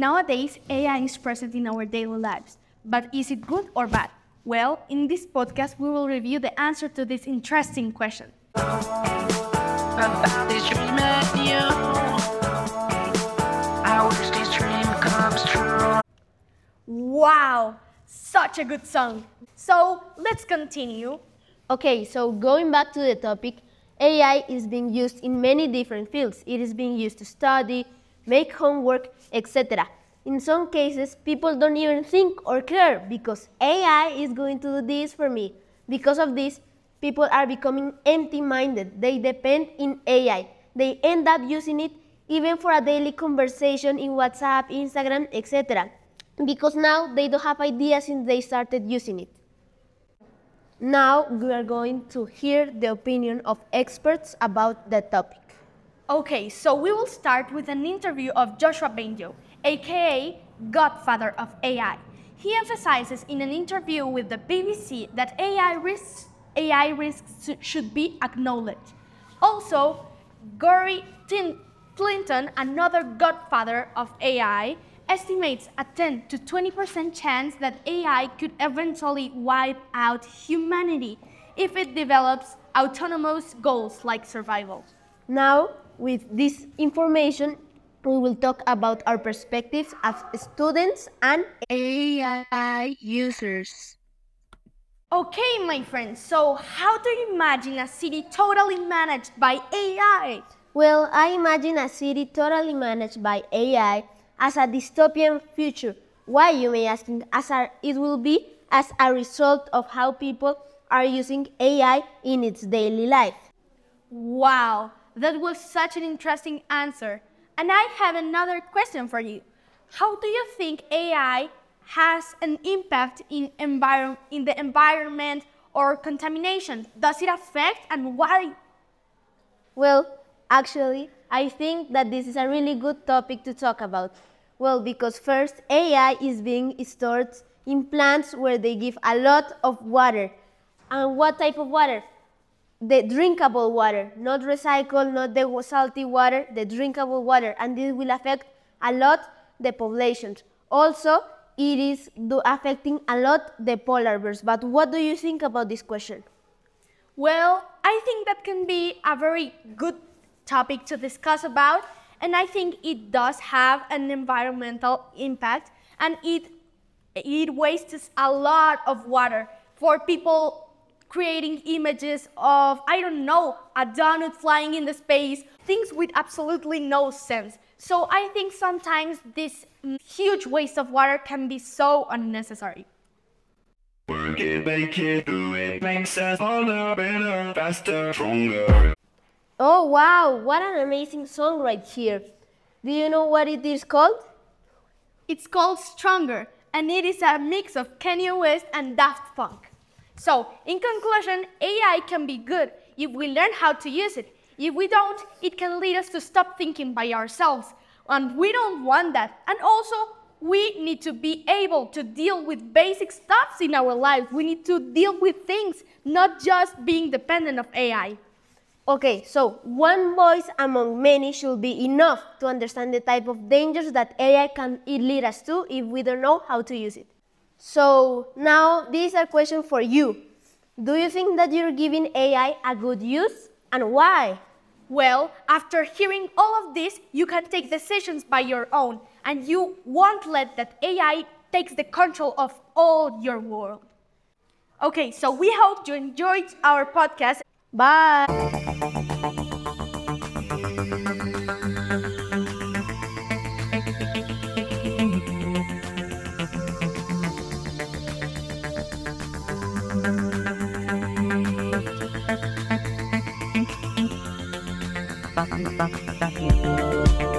Nowadays, AI is present in our daily lives, but is it good or bad? Well, in this podcast, we will review the answer to this interesting question. About this dream of you. I wish this dream comes true. Wow, such a good song. So let's continue. Okay, so going back to the topic, AI is being used in many different fields. It is being used to study, make homework, etc. In some cases, people don't even think or care because AI is going to do this for me. Because of this, people are becoming empty-minded. They depend in AI. They end up using it even for a daily conversation in WhatsApp, Instagram, etc. Because now they don't have ideas since they started using it. Now we are going to hear the opinion of experts about the topic. Okay, so we will start with an interview of Joshua Bengio, aka Godfather of AI. He emphasizes in an interview with the BBC that AI risks should be acknowledged. Also, Gary Clinton, another godfather of AI, estimates a 10 to 20% chance that AI could eventually wipe out humanity if it develops autonomous goals like survival. Now, with this information, we will talk about our perspectives as students and AI users. Okay, my friends, so how do you imagine a city totally managed by AI? well, I imagine a city totally managed by AI as a dystopian future. Why, you may ask, it will be as a result of how people are using AI in its daily life. Wow, that was such an interesting answer. And I have another question for you. How do you think AI has an impact in the environment or contamination? Does it affect and why? Well, actually, I think that this is a really good topic to talk about. Well, because first, AI is being stored in plants where they give a lot of water. And what type of water? The drinkable water, not recycled, not the salty water, the drinkable water. And this will affect a lot the populations. Also, it is affecting a lot the polar bears. But what do you think about this question? Well, I think that can be a very good topic to discuss about, and I think it does have an environmental impact, and it wastes a lot of water for people creating images of, I don't know, a donut flying in the space, things with absolutely no sense. So I think sometimes this huge waste of water can be so unnecessary. Work it, make it, do it, makes us smaller, better, faster, stronger. Oh wow, what an amazing song right here. Do you know what it is called? It's called Stronger, and it is a mix of Kanye West and Daft Punk. So, in conclusion, AI can be good if we learn how to use it. If we don't, it can lead us to stop thinking by ourselves, and we don't want that. And also, we need to be able to deal with basic stuffs in our lives. We need to deal with things, not just being dependent of AI. Okay, so one voice among many should be enough to understand the type of dangers that AI can lead us to if we don't know how to use it. So now this is a question for you. Do you think that you're giving AI a good use, and why? Well, after hearing all of this, you can take decisions by your own, and you won't let that AI takes the control of all your world. Okay, so we hope you enjoyed our podcast. Bye! Bye.